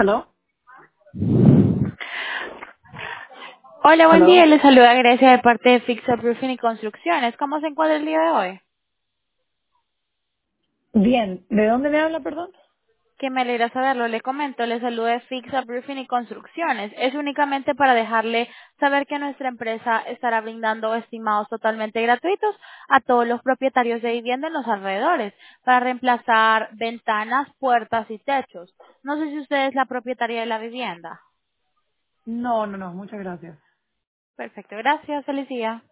¿Hello? Hola, buen día. ¿Hello? Les saluda Grecia de parte de Fix Up Roofing y Construcciones. ¿Cómo se encuentra el día de hoy? Bien. ¿De dónde me habla, perdón? Que me alegra saberlo. Le comento, le saluda de Fix Up Roofing y Construcciones. Es únicamente para dejarle saber que nuestra empresa estará brindando estimados totalmente gratuitos a todos los propietarios de vivienda en los alrededores para reemplazar ventanas, puertas y techos. No sé si usted es la propietaria de la vivienda. No, no, no. Muchas gracias. Perfecto, gracias. Feliz día.